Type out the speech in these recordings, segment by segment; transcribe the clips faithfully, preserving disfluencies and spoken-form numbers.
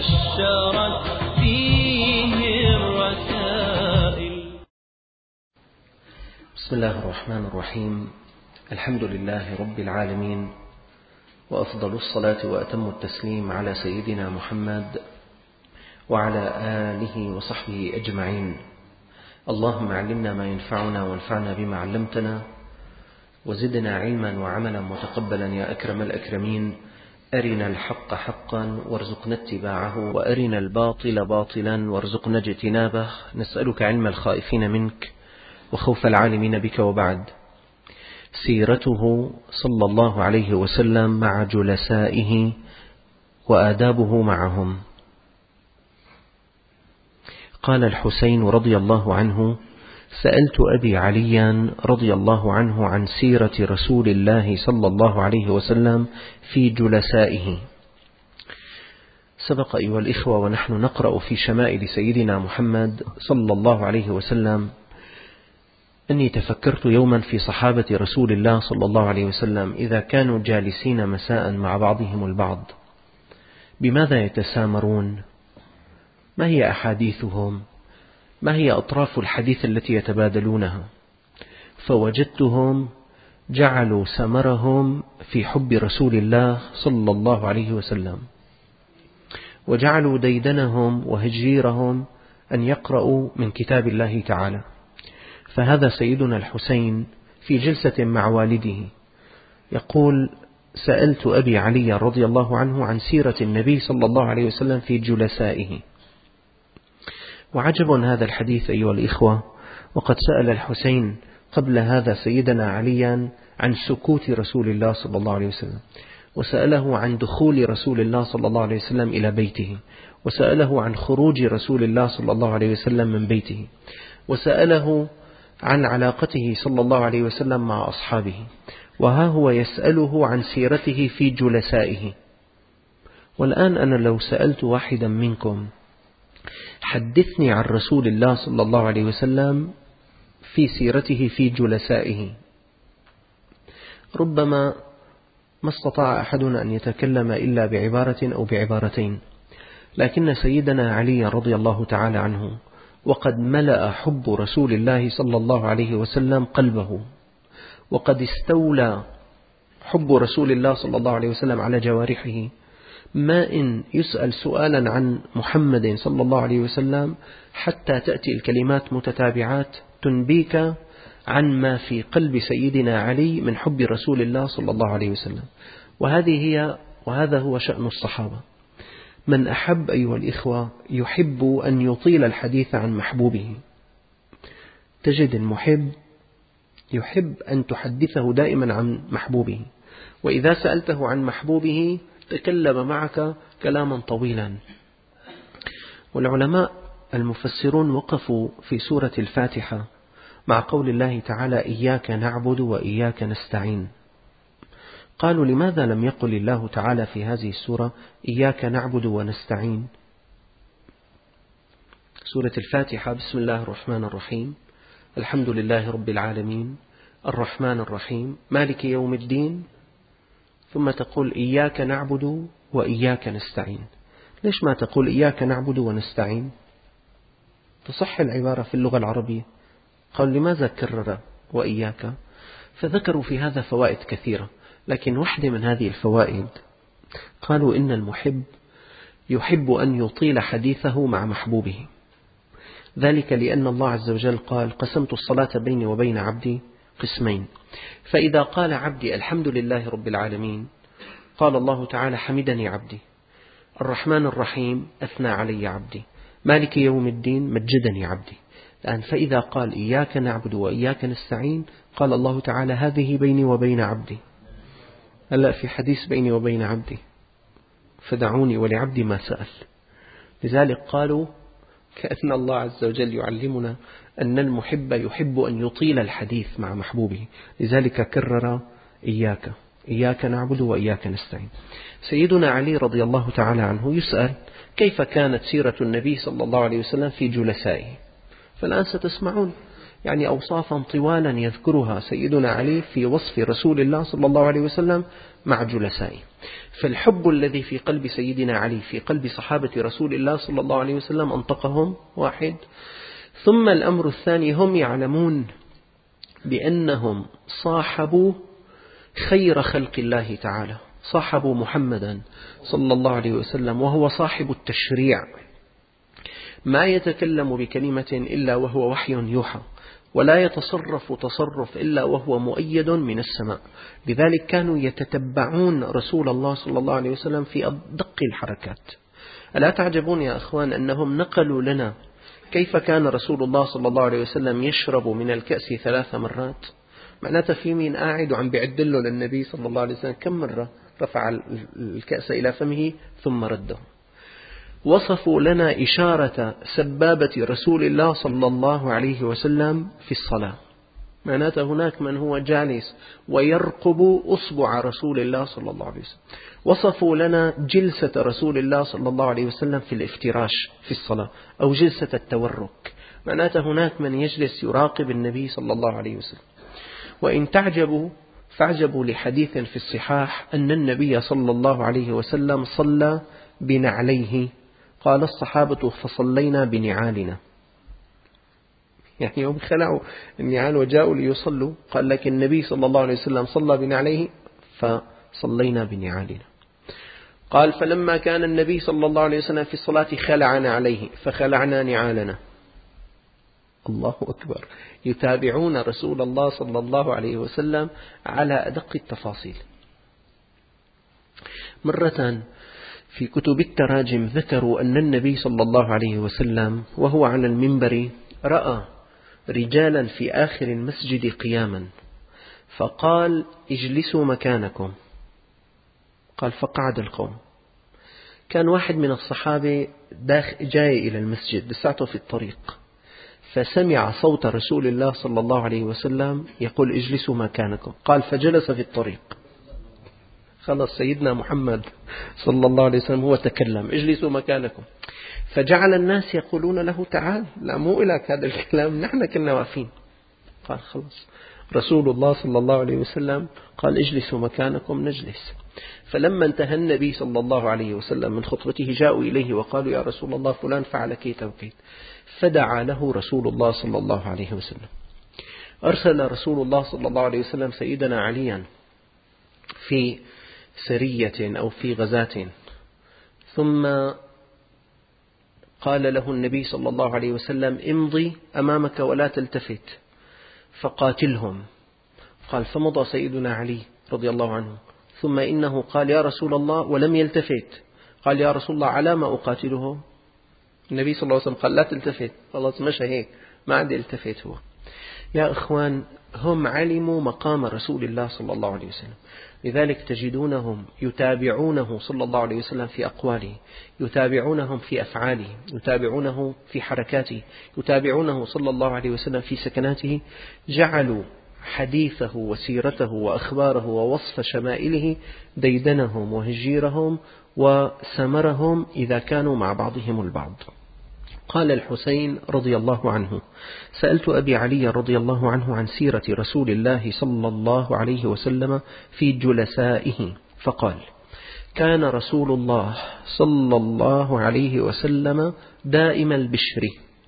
بشرت فيه الرسائل. بسم الله الرحمن الرحيم. الحمد لله رب العالمين، وأفضل الصلاة وأتم التسليم على سيدنا محمد وعلى آله وصحبه أجمعين. اللهم علمنا ما ينفعنا وانفعنا بما علمتنا، وزدنا علما وعملا متقبلا يا أكرم الأكرمين. أرنا الحق حقا وارزقنا اتباعه، وأرنا الباطل باطلا وارزقنا اجتنابه. نسألك علم الخائفين منك وخوف العالمين بك. وبعد، سيرته صلى الله عليه وسلم مع جلسائه وآدابه معهم. قال الحسين رضي الله عنه: سألت أبي عليا رضي الله عنه عن سيرة رسول الله صلى الله عليه وسلم في جلسائه. سبق أيها الإخوة ونحن نقرأ في شمائل سيدنا محمد صلى الله عليه وسلم أني تفكرت يوما في صحابة رسول الله صلى الله عليه وسلم إذا كانوا جالسين مساء مع بعضهم البعض، بماذا يتسامرون؟ ما هي أحاديثهم؟ ما هي أطراف الحديث التي يتبادلونها؟ فوجدتهم جعلوا سمرهم في حب رسول الله صلى الله عليه وسلم، وجعلوا ديدنهم وهجيرهم أن يقرأوا من كتاب الله تعالى. فهذا سيدنا الحسين في جلسة مع والده يقول: سألت أبي علي رضي الله عنه عن سيرة النبي صلى الله عليه وسلم في جلسائه. وعجب هذا الحديث أيها الإخوة، وقد سأل الحسين قبل هذا سيدنا عليا عن سكوت رسول الله صلى الله عليه وسلم، وسأله عن دخول رسول الله صلى الله عليه وسلم إلى بيته، وسأله عن خروج رسول الله صلى الله عليه وسلم من بيته، وسأله عن علاقته صلى الله عليه وسلم مع أصحابه. وها هو يسأله عن سيرته في جلسائه. والآن أنا لو سألت واحدا منكم: حدثني عن رسول الله صلى الله عليه وسلم في سيرته في جلسائه، ربما ما استطاع أحدنا أن يتكلم إلا بعبارة أو بعبارتين. لكن سيدنا علي رضي الله تعالى عنه وقد ملأ حب رسول الله صلى الله عليه وسلم قلبه، وقد استولى حب رسول الله صلى الله عليه وسلم على جوارحه، ما إن يسأل سؤالا عن محمد صلى الله عليه وسلم حتى تأتي الكلمات متتابعات تنبيك عن ما في قلب سيدنا علي من حب رسول الله صلى الله عليه وسلم. وهذه هي وهذا هو شأن الصحابة. من أحب أيها الإخوة يحب أن يطيل الحديث عن محبوبه. تجد المحب يحب أن تحدثه دائما عن محبوبه، وإذا سألته عن محبوبه تكلم معك كلاما طويلا. والعلماء المفسرون وقفوا في سورة الفاتحة مع قول الله تعالى: إياك نعبد وإياك نستعين. قالوا: لماذا لم يقل الله تعالى في هذه السورة إياك نعبد ونستعين؟ سورة الفاتحة: بسم الله الرحمن الرحيم، الحمد لله رب العالمين، الرحمن الرحيم، مالك يوم الدين. ثم تقول إياك نعبد وإياك نستعين. ليش ما تقول إياك نعبد ونستعين؟ تصح العبارة في اللغة العربية. قال: لماذا كرر وإياك؟ فذكروا في هذا فوائد كثيرة، لكن واحدة من هذه الفوائد قالوا إن المحب يحب أن يطيل حديثه مع محبوبه، ذلك لأن الله عز وجل قال: قسمت الصلاة بيني وبين عبدي قسمين. فإذا قال عبدي الحمد لله رب العالمين، قال الله تعالى: حمدني عبدي. الرحمن الرحيم: أثنى علي عبدي. مالك يوم الدين: مجدني عبدي. الآن فإذا قال إياك نعبد وإياك نستعين، قال الله تعالى: هذه بيني وبين عبدي. هلأ في حديث بيني وبين عبدي، فدعوني ولعبدي ما سأل. لذلك قالوا كأن الله عز وجل يعلمنا أن المحب يحب أن يطيل الحديث مع محبوبه، لذلك كرر إياك إياك نعبد وإياك نستعين. سيدنا علي رضي الله تعالى عنه يسأل: كيف كانت سيرة النبي صلى الله عليه وسلم في جلسائه؟ فالآن ستسمعون يعني أوصافا طوالا يذكرها سيدنا علي في وصف رسول الله صلى الله عليه وسلم مع جلسائه. فالحب الذي في قلب سيدنا علي في قلب صحابة رسول الله صلى الله عليه وسلم أنطقهم واحد. ثم الأمر الثاني، هم يعلمون بأنهم صاحبوا خير خلق الله تعالى، صاحبوا محمدا صلى الله عليه وسلم، وهو صاحب التشريع، ما يتكلم بكلمة إلا وهو وحي يوحى، ولا يتصرف تصرف إلا وهو مؤيد من السماء. لذلك كانوا يتتبعون رسول الله صلى الله عليه وسلم في أدق الحركات. ألا تعجبون يا أخوان أنهم نقلوا لنا كيف كان رسول الله صلى الله عليه وسلم يشرب من الكأس ثلاث مرات؟ معناته في مين قاعد وعم بيعدله للنبي صلى الله عليه وسلم كم مرة رفع الكأس إلى فمه ثم رده. وصفوا لنا إشارة سبابة رسول الله صلى الله عليه وسلم في الصلاة، معناته هناك من هو جالس ويرقب أصبع رسول الله صلى الله عليه وسلم. وصفوا لنا جلسة رسول الله صلى الله عليه وسلم في الافتراش في الصلاة أو جلسة التورك، معناته هناك من يجلس يراقب النبي صلى الله عليه وسلم. وإن تعجبوا فاعجبوا لحديث في الصحاح أن النبي صلى الله عليه وسلم صلى بنعليه، قال الصحابة فصلينا بنعالنا، يعني يوم خلعوا النعال وجاءوا ليصلوا، قال لك النبي صلى الله عليه وسلم صلى بنعليه فصلينا بنعالنا. قال فلما كان النبي صلى الله عليه وسلم في الصلاة خلعنا عليه فخلعنا نعالنا. الله أكبر، يتابعون رسول الله صلى الله عليه وسلم على أدق التفاصيل. مرة في كتب التراجم ذكروا أن النبي صلى الله عليه وسلم وهو على المنبر رأى رجالا في آخر المسجد قياما، فقال اجلسوا مكانكم، قال فقعد القوم. كان واحد من الصحابة جاي إلى المسجد لساته في الطريق، فسمع صوت رسول الله صلى الله عليه وسلم يقول اجلسوا مكانكم، قال فجلس في الطريق. خلص سيدنا محمد صلى الله عليه وسلم هو تكلم اجلسوا مكانكم، فجعل الناس يقولون له تعال، لا مو إلك هذا الكلام، نحن كنا واقفين. قال خلص رسول الله صلى الله عليه وسلم قال اجلسوا مكانكم نجلس. فلما انتهى النبي صلى الله عليه وسلم من خطبته جاءوا إليه وقالوا يا رسول الله فلان فعل كيت وكيت، فدعا له رسول الله صلى الله عليه وسلم. أرسل رسول الله صلى الله عليه وسلم سيدنا عليا في سرية أو في غزاة، ثم قال له النبي صلى الله عليه وسلم امضي أمامك ولا تلتفت فقاتلهم. قال فمضى سيدنا علي رضي الله عنه، ثم إنه قال يا رسول الله ولم يلتفت، قال يا رسول الله على ما أقاتلهم؟ النبي صلى الله عليه وسلم قال لا تلتفت، خلاص مشى هيك ما عاد يلتفت. هو يا إخوان هم علموا مقام رسول الله صلى الله عليه وسلم، لذلك تجدونهم يتابعونه صلى الله عليه وسلم في أقواله، يتابعونهم في أفعاله، يتابعونه في حركاته، يتابعونه صلى الله عليه وسلم في سكناته. جعلوا حديثه وسيرته وأخباره ووصف شمائله ديدنهم وهجيرهم وسمرهم إذا كانوا مع بعضهم البعض. قال الحسين رضي الله عنه سألت أبي علي رضي الله عنه عن سيرة رسول الله صلى الله عليه وسلم في جلسائه، فقال كان رسول الله صلى الله عليه وسلم دائم البشر.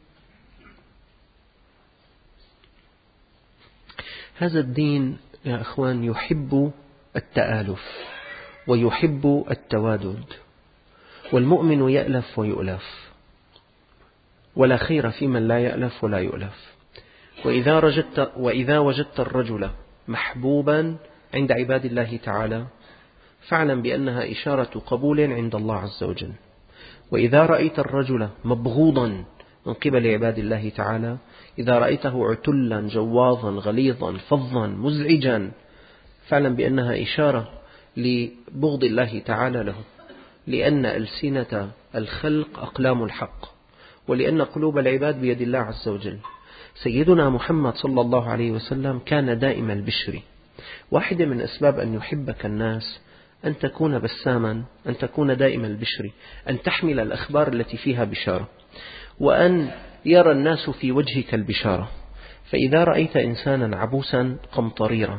هذا الدين يا أخوان يحب التآلف ويحب التوادد، والمؤمن يألف ويؤلف، ولا خير في من لا يألف ولا يؤلف. وإذا, رجدت وإذا وجدت الرجل محبوبا عند عباد الله تعالى فاعلم بأنها إشارة قبول عند الله عز وجل. وإذا رأيت الرجل مبغوضا من قبل عباد الله تعالى، إذا رأيته عتلا جواظا غليظا فظا مزعجا، فاعلم بأنها إشارة لبغض الله تعالى له، لأن ألسنة الخلق أقلام الحق، ولأن قلوب العباد بيد الله عز وجل. سيدنا محمد صلى الله عليه وسلم كان دائم البشر. واحدة من أسباب أن يحبك الناس أن تكون بساما، أن تكون دائم البشر، أن تحمل الأخبار التي فيها بشارة، وأن يرى الناس في وجهك البشارة. فإذا رأيت إنسانا عبوسا قمطريرا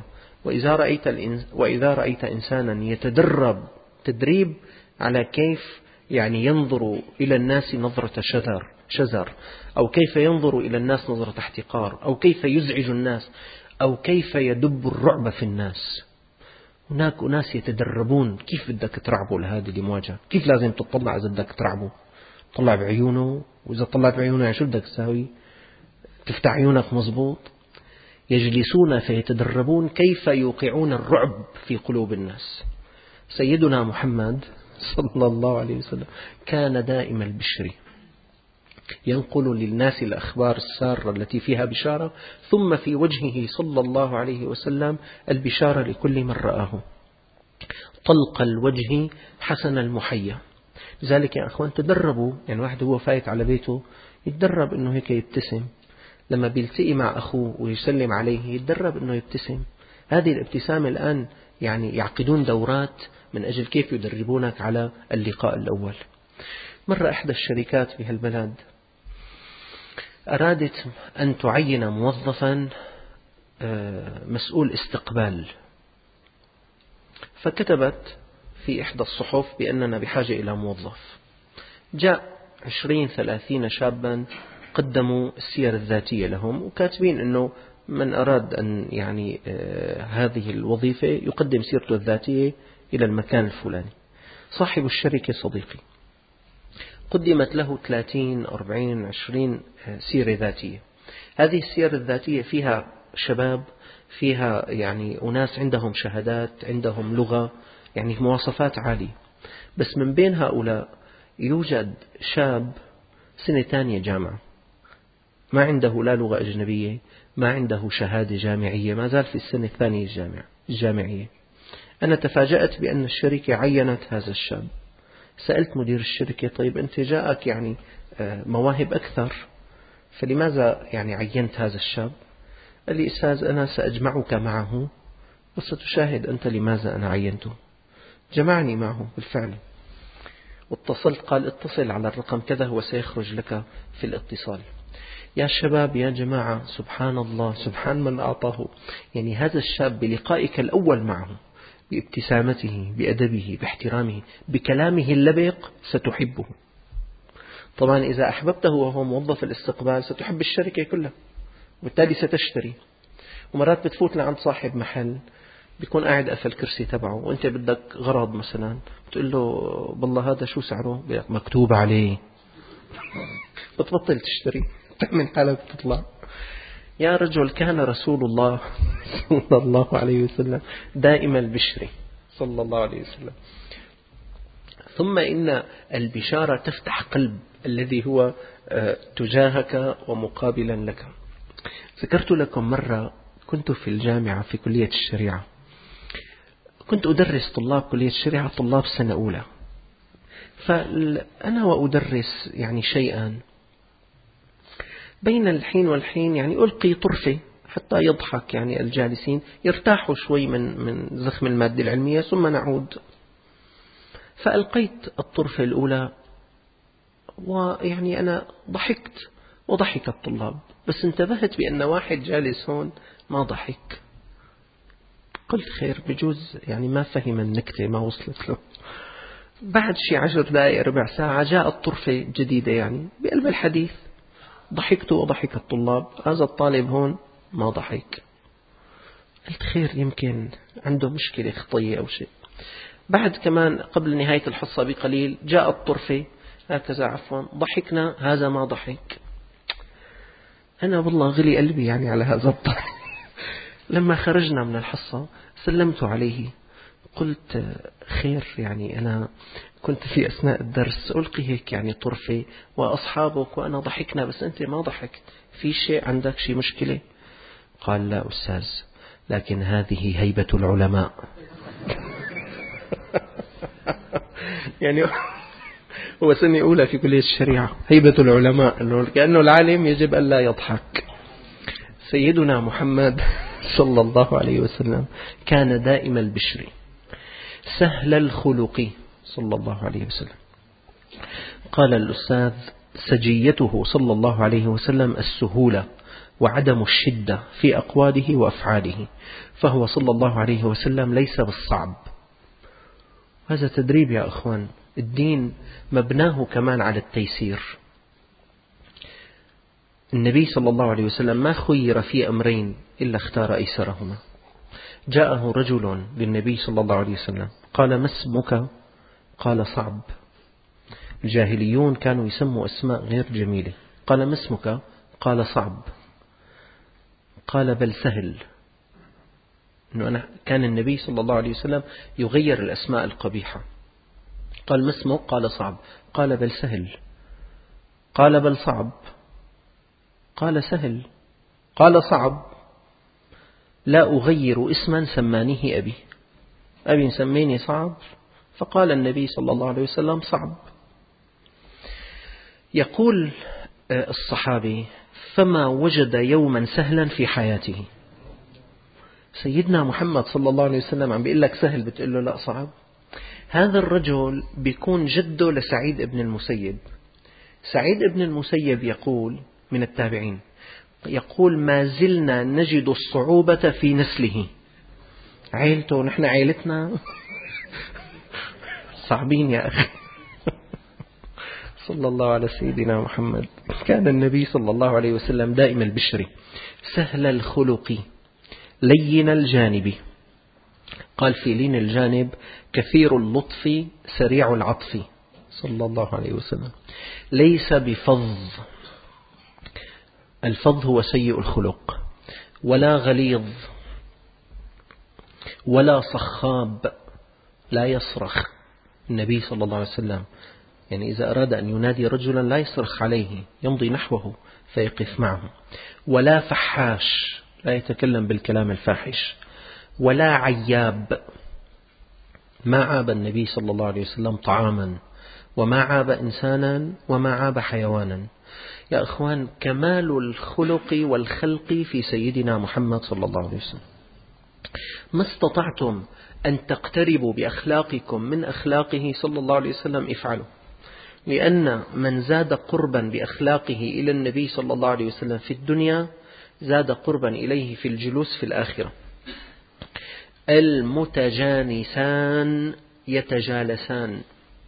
وإذا رأيت, الإنس وإذا رأيت إنسانا يتدرب تدريب على كيف يعني ينظر إلى الناس نظرة شذر, شذر أو كيف ينظر إلى الناس نظرة احتقار أو كيف يزعج الناس أو كيف يدب الرعب في الناس، هناك ناس يتدربون كيف بدك ترعبه لهذه المواجهة، كيف لازم تطلع إذا بدك ترعبه، تطلع بعيونه، وإذا طلعت بعيونه يعني شو بدك تساوي؟ تفتح عيونك مزبوط. يجلسون فيتدربون كيف يوقعون الرعب في قلوب الناس. سيدنا محمد صلى الله عليه وسلم كان دائم البشر، ينقل للناس الأخبار السارة التي فيها بشارة، ثم في وجهه صلى الله عليه وسلم البشارة لكل من رآه، طلق الوجه حسن المحيا. لذلك يا أخوان تدربوا، يعني واحد هو فايت على بيته يتدرب أنه هيك يبتسم، لما بيلتقي مع أخوه ويسلم عليه يتدرب أنه يبتسم. هذه الابتسامة الآن يعني يعقدون دورات من أجل كيف يدربونك على اللقاء الأول. مرة إحدى الشركات في هالبلد أرادت أن تعين موظفا مسؤول استقبال، فكتبت في إحدى الصحف بأننا بحاجة إلى موظف. جاء عشرين ثلاثين شابا قدموا السير الذاتية لهم، وكاتبين أنه من أراد أن يعني هذه الوظيفة يقدم سيرته الذاتية إلى المكان الفلاني. صاحب الشركة صديقي قدمت له ثلاثين أربعين عشرين سيرة ذاتية. هذه السير الذاتية فيها شباب، فيها يعني أناس عندهم شهادات، عندهم لغة، يعني مواصفات عالية. بس من بين هؤلاء يوجد شاب سنة ثانية جامعة، ما عنده لا لغة أجنبية، ما عنده شهادة جامعية، ما زال في السنة الثانية الجامعية. أنا تفاجأت بأن الشركة عينت هذا الشاب. سألت مدير الشركة طيب أنت جاءك يعني مواهب أكثر، فلماذا يعني عينت هذا الشاب؟ قال لي أستاذ أنا سأجمعك معه وستشاهد أنت لماذا أنا عينته. جمعني معه بالفعل واتصلت، قال اتصل على الرقم كذا وسيخرج لك في الاتصال. يا شباب يا جماعة، سبحان الله، سبحان من أعطاه. يعني هذا الشاب بلقائك الأول معه، بابتسامته، بأدبه، باحترامه، بكلامه اللبق، ستحبه. طبعا إذا أحببته وهو موظف الاستقبال ستحب الشركة كلها، وبالتالي ستشتري. ومرات بتفوت لعند صاحب محل بيكون قاعد قفل الكرسي تبعه وأنت بدك غرض مثلا، بتقول له بالله هذا شو سعره؟ مكتوب عليه. بتبطل تشتري، تعمل حالك تطلع. يا رجل كان رسول الله صلى الله عليه وسلم دائم البشر صلى الله عليه وسلم. ثم إن البشارة تفتح قلب الذي هو تجاهك ومقابلا لك. ذكرت لكم مرة كنت في الجامعة في كلية الشريعة، كنت أدرس طلاب كلية الشريعة، طلاب سنة أولى. فأنا وأدرس يعني شيئا بين الحين والحين يعني ألقي طرفة حتى يضحك يعني الجالسين، يرتاحوا شوي من من زخم المادة العلمية، ثم نعود. فألقيت الطرفة الأولى ويعني أنا ضحكت وضحك الطلاب، بس انتبهت بأن واحد جالس هون ما ضحك. قلت خير بجوز يعني ما فهم النكتة، ما وصلت له. بعد شي عشر دقائق ربع ساعة جاءت طرفة جديدة يعني بقلب الحديث، ضحكت وضحك الطلاب، هذا الطالب هون ما ضحك. قلت خير يمكن عنده مشكلة خطية أو شيء. بعد كمان قبل نهاية الحصة بقليل جاءت طرفة هكذا عفوا، ضحكنا، هذا ما ضحك. أنا والله غلي قلبي يعني على هذا الطالب. لما خرجنا من الحصة سلمت عليه، قلت خير يعني أنا كنت في أثناء الدرس ألقي هيك يعني طرفة وأصحابك وأنا ضحكنا بس أنت ما ضحكت، في شيء عندك شيء مشكلة؟ قال لا أستاذ، لكن هذه هيبة العلماء. يعني هو سنة أولى في كلية الشريعة، هيبة العلماء، أنه كأنه العالم يجب أن لا يضحك. سيدنا محمد صلى الله عليه وسلم كان دائم البشر سهل الخلق صلى الله عليه وسلم. قال الأستاذ سجيته صلى الله عليه وسلم السهولة، وعدم الشدة في أقواله وأفعاله، فهو صلى الله عليه وسلم ليس بالصعب. هذا تدريب يا أخوان، الدين مبناه كمان على التيسير. النبي صلى الله عليه وسلم ما خير في أمرين إلا اختار أيسرهما. جاءه رجل للنبي صلى الله عليه وسلم قال: ما اسمك؟ قال: صعب. الجاهليون كانوا يسموا أسماء غير جميلة. قال: ما اسمك؟ قال: صعب. قال: بل سهل. إنه أنا كان النبي صلى الله عليه وسلم يغير الأسماء القبيحة. قال: ما اسمك؟ قال: صعب. قال: بل سهل. قال: بل صعب. قال: سهل. قال: صعب. لا أغير اسما سمانيه أبي، أبي سميني صعب، فقال النبي صلى الله عليه وسلم: صعب. يقول الصحابي: فما وجد يوما سهلا في حياته. سيدنا محمد صلى الله عليه وسلم عم بيقول لك سهل، بتقول له لا صعب. هذا الرجل بيكون جده لسعيد ابن المسيب. سعيد ابن المسيب يقول من التابعين، يقول: ما زلنا نجد الصعوبة في نسله. عيلته، نحن عيلتنا صعبين يا أخي. صلى الله على سيدنا محمد. كان النبي صلى الله عليه وسلم دائم البشر، سهل الخلق، لين الجانب. قال في لين الجانب: كثير اللطف سريع العطف، صلى الله عليه وسلم. ليس بفظ، الفظ هو سيء الخلق، ولا غليظ، ولا صخاب، لا يصرخ. النبي صلى الله عليه وسلم يعني إذا أراد أن ينادي رجلا لا يصرخ عليه، يمضي نحوه فيقف معه. ولا فحاش، لا يتكلم بالكلام الفاحش. ولا عياب، ما عاب النبي صلى الله عليه وسلم طعاما، وما عاب إنسانا، وما عاب حيوانا. يا أخوان، كمال الخلق والخلق في سيدنا محمد صلى الله عليه وسلم. ما استطعتم أن تقتربوا بأخلاقكم من أخلاقه صلى الله عليه وسلم افعلوا، لأن من زاد قربا بأخلاقه إلى النبي صلى الله عليه وسلم في الدنيا زاد قربا إليه في الجلوس في الآخرة. المتجانسان يتجالسان.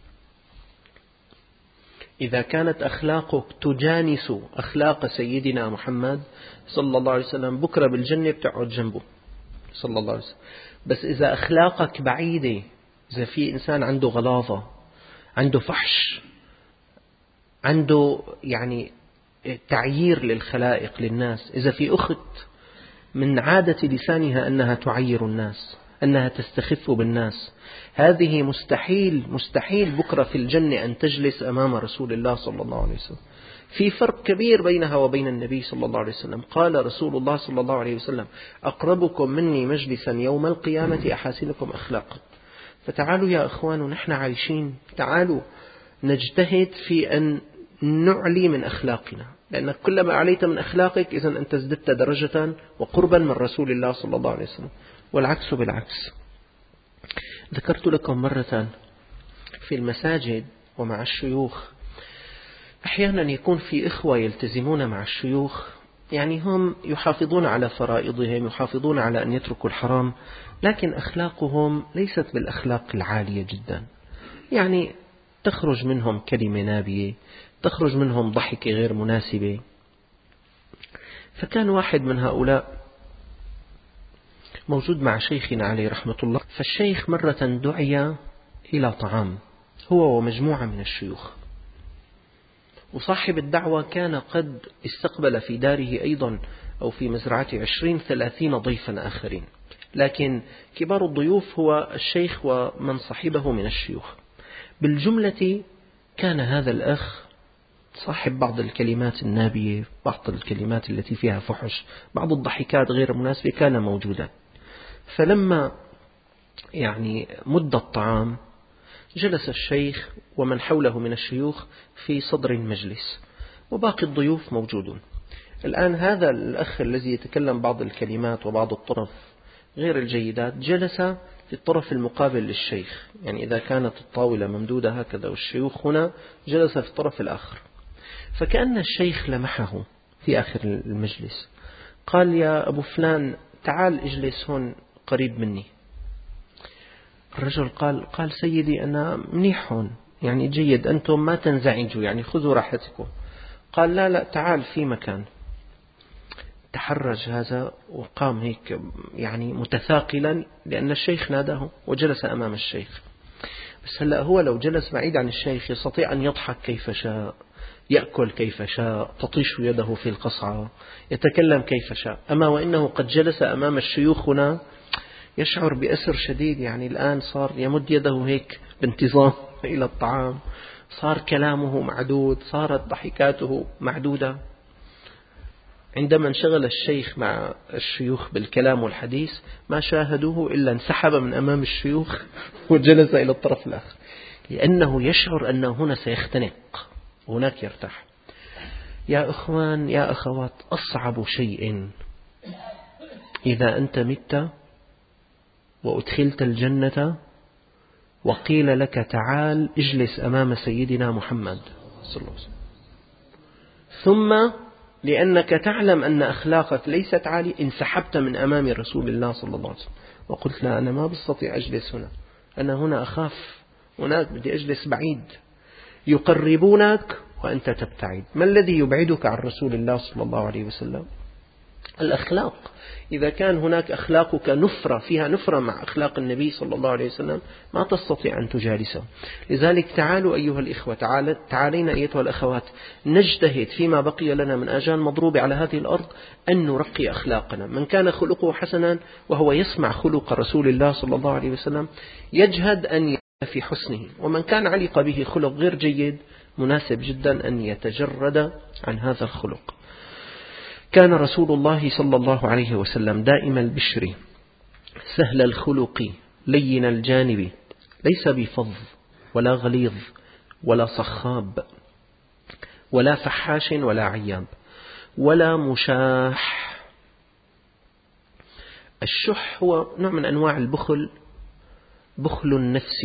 إذا كانت أخلاقك تجانس أخلاق سيدنا محمد صلى الله عليه وسلم، بكرة بالجنة بتقعد جنبه صلى الله عليه وسلم. بس إذا أخلاقك بعيدة، إذا في إنسان عنده غلاظة، عنده فحش، عنده يعني تعيير للخلائق للناس، إذا في أخت من عادة لسانها أنها تعير الناس، أنها تستخف بالناس، هذه مستحيل مستحيل بكرة في الجنة أن تجلس أمام رسول الله صلى الله عليه وسلم. في فرق كبير بينها وبين النبي صلى الله عليه وسلم. قال رسول الله صلى الله عليه وسلم: أقربكم مني مجلسا يوم القيامة أحاسنكم أخلاقا. فتعالوا يا أخوان، ونحن عايشين، تعالوا نجتهد في أن نعلي من أخلاقنا، لأنك كلما عليت من أخلاقك إذن أنت ازددت درجة وقربا من رسول الله صلى الله عليه وسلم، والعكس بالعكس. ذكرت لكم مرة في المساجد ومع الشيوخ، أحيانا يكون في إخوة يلتزمون مع الشيوخ، يعني هم يحافظون على فرائضهم، يحافظون على أن يتركوا الحرام، لكن أخلاقهم ليست بالأخلاق العالية جدا. يعني تخرج منهم كلمة نابية، تخرج منهم ضحكة غير مناسبة. فكان واحد من هؤلاء موجود مع شيخنا عليه رحمة الله، فالشيخ مرة دعي إلى طعام هو ومجموعة من الشيوخ، وصاحب الدعوة كان قد استقبل في داره أيضا أو في مزرعته عشرين ثلاثين ضيفا آخرين، لكن كبار الضيوف هو الشيخ ومن صاحبه من الشيوخ. بالجملة كان هذا الأخ صاحب بعض الكلمات النابية، بعض الكلمات التي فيها فحش، بعض الضحكات غير مناسبة كان موجودا. فلما يعني مد الطعام جلس الشيخ ومن حوله من الشيوخ في صدر المجلس، وباقي الضيوف موجودون. الآن هذا الأخ الذي يتكلم بعض الكلمات وبعض الطرف غير الجيدات جلس في الطرف المقابل للشيخ، يعني إذا كانت الطاولة ممدودة هكذا والشيوخ هنا، جلس في الطرف الآخر. فكأن الشيخ لمحه في آخر المجلس قال يا أبو فلان تعال اجلس هون قريب مني. الرجل قال قال سيدي أنا منيح هون، يعني جيد، أنتم ما تنزعجوا، يعني خذوا راحتكم. قال لا لا تعال في مكان. تحرج هذا وقام هيك يعني متثاقلا لأن الشيخ ناداه وجلس أمام الشيخ. بس هلأ هو لو جلس بعيد عن الشيخ يستطيع أن يضحك كيف شاء، يأكل كيف شاء، تطيش يده في القصعة، يتكلم كيف شاء. أما وإنه قد جلس أمام الشيوخ هنا يشعر بأسر شديد، يعني الآن صار يمد يده هيك بانتظام إلى الطعام، صار كلامه معدود، صارت ضحكاته معدودة. عندما انشغل الشيخ مع الشيوخ بالكلام والحديث ما شاهدوه إلا انسحب من أمام الشيوخ وجلس إلى الطرف الآخر، لأنه يشعر أنه هنا سيختنق وهناك يرتاح. يا أخوان يا أخوات، أصعب شيء إذا أنت مت وأدخلت الجنة وقيل لك تعال اجلس أمام سيدنا محمد صلى الله عليه وسلم، ثم لأنك تعلم أن أخلاقك ليست عالية انسحبت من أمام رسول الله صلى الله عليه وسلم وقلت لا أنا ما بستطيع أجلس هنا، أنا هنا أخاف، هناك بدي أجلس بعيد. يقربونك وأنت تبتعد. ما الذي يبعدك عن رسول الله صلى الله عليه وسلم؟ الأخلاق. إذا كان هناك أخلاقك نفرة فيها نفرة مع أخلاق النبي صلى الله عليه وسلم ما تستطيع أن تجالسه. لذلك تعالوا أيها الإخوة، تعال تعالينا أيتها الأخوات، نجتهد فيما بقي لنا من آجال مضروبة على هذه الأرض أن نرقي أخلاقنا. من كان خلقه حسنا وهو يسمع خلق رسول الله صلى الله عليه وسلم يجهد أن في حسنه، ومن كان علق به خلق غير جيد مناسب جدا أن يتجرد عن هذا الخلق. كان رسول الله صلى الله عليه وسلم دائم البشر سهل الخلق لين الجانب، ليس بفظ ولا غليظ ولا صخاب ولا فحاش ولا عياب ولا مشاح. الشح هو نوع من أنواع البخل، بخل النفس،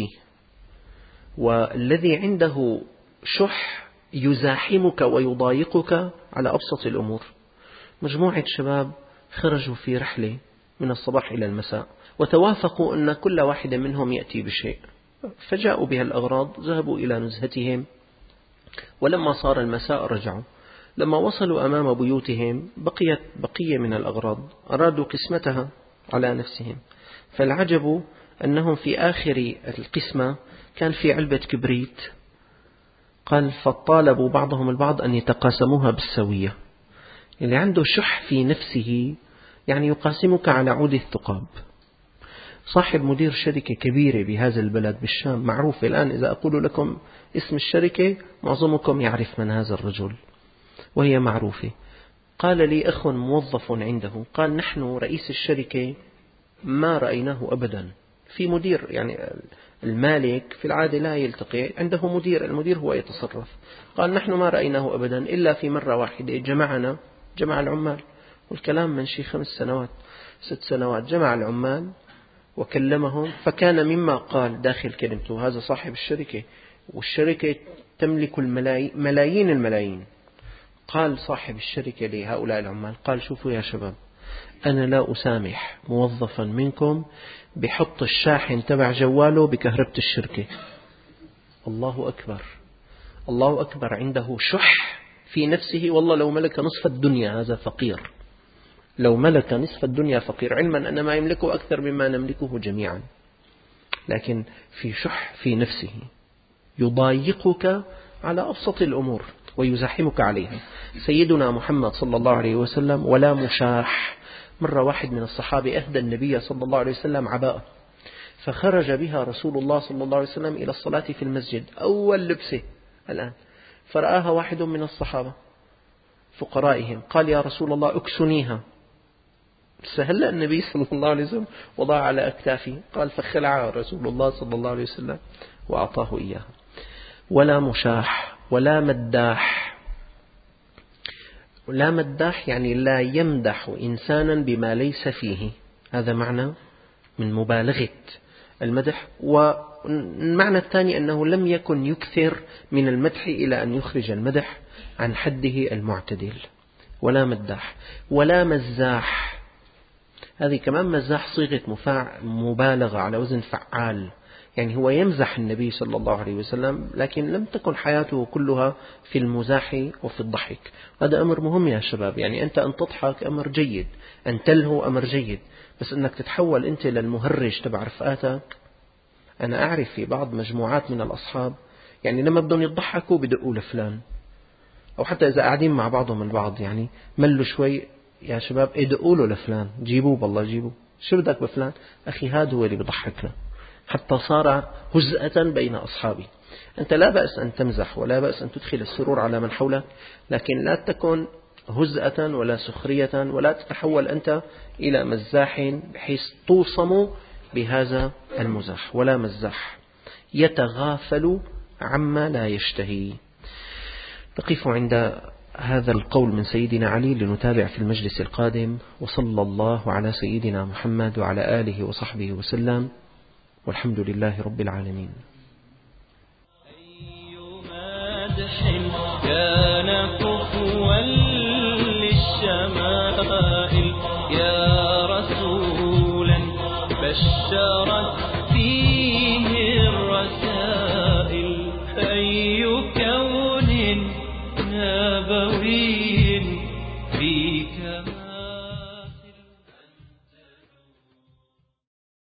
والذي عنده شح يزاحمك ويضايقك على أبسط الأمور. مجموعة شباب خرجوا في رحلة من الصباح إلى المساء وتوافقوا أن كل واحد منهم يأتي بشيء، فجاءوا بها الأغراض، ذهبوا إلى نزهتهم، ولما صار المساء رجعوا. لما وصلوا أمام بيوتهم بقيت بقية من الأغراض، أرادوا قسمتها على نفسهم، فالعجب أنهم في آخر القسمة كان في علبة كبريت. قال فطالبوا بعضهم البعض أن يتقاسموها بالسوية. اللي عنده شح في نفسه يعني يقاسمك على عود الثقاب. صاحب مدير شركة كبيرة بهذا البلد بالشام معروف الآن، إذا أقول لكم اسم الشركة معظمكم يعرف من هذا الرجل وهي معروفة. قال لي أخ موظف عنده، قال نحن رئيس الشركة ما رأيناه أبدا. في مدير، يعني المالك في العادة لا يلتقي، عنده مدير، المدير هو يتصرف. قال نحن ما رأيناه أبدا إلا في مرة واحدة جمعنا جمع العمال، والكلام من شي خمس سنوات ست سنوات، جمع العمال وكلمهم، فكان مما قال داخل كلمته هذا صاحب الشركة والشركة تملك الملايين ملايين الملايين. قال صاحب الشركة لهؤلاء العمال قال شوفوا يا شباب، أنا لا أسامح موظفا منكم بحط الشاحن تبع جواله بكهربة الشركة. الله أكبر، الله أكبر، عنده شح في نفسه. والله لو ملك نصف الدنيا هذا فقير، لو ملك نصف الدنيا فقير، علما أن ما يملكه أكثر مما نملكه جميعا، لكن في شح في نفسه يضايقك على أبسط الأمور ويزاحمك عليها. سيدنا محمد صلى الله عليه وسلم ولا مشاح. مرة واحد من الصحابة أهدى النبي صلى الله عليه وسلم عباءة، فخرج بها رسول الله صلى الله عليه وسلم إلى الصلاة في المسجد، أول لبسه الآن، فرآها واحد من الصحابة فقرائهم قال يا رسول الله اكسنيها. سهل النبي صلى الله عليه وسلم وضع على أكتافه، قال فخلع رسول الله صلى الله عليه وسلم وأعطاه إياها. ولا مشاح ولا مداح. لا مداح يعني لا يمدح إنسانا بما ليس فيه، هذا معنى من مبالغة المدح. والمعنى الثاني أنه لم يكن يكثر من المدح إلى أن يخرج المدح عن حده المعتدل. ولا مداح ولا مزاح. هذه كمان مزاح صيغة مبالغة على وزن فعال، يعني هو يمزح النبي صلى الله عليه وسلم لكن لم تكن حياته كلها في المزاح وفي الضحك. هذا أمر مهم يا شباب، يعني أنت أن تضحك أمر جيد، أن تلهو أمر جيد، بس أنك تتحول أنت للمهرج تبع رفقاتك. أنا أعرف في بعض مجموعات من الأصحاب يعني لما بدهم يضحكوا بدقوا لفلان، أو حتى إذا قاعدين مع بعضهم البعض يعني ملوا شوي يا شباب ادقوا له لفلان، جيبوه بالله جيبوه، شو بدك بفلان؟ أخي هذا هو اللي بضحكنا، حتى صار هزءة بين أصحابي. أنت لا بأس أن تمزح ولا بأس أن تدخل السرور على من حولك، لكن لا تكن هزءة ولا سخرية، ولا تتحول أنت إلى مزاح بحيث توصم بهذا المزاح. ولا مزاح يتغافل عما لا يشتهي. نقف عند هذا القول من سيدنا علي لنتابع في المجلس القادم. وصلى الله على سيدنا محمد وعلى آله وصحبه وسلم، والحمد لله رب العالمين. أي مدح كان كفوا للشمائل يا رسولا بشرت فيه الرسائل. أي كون نبوي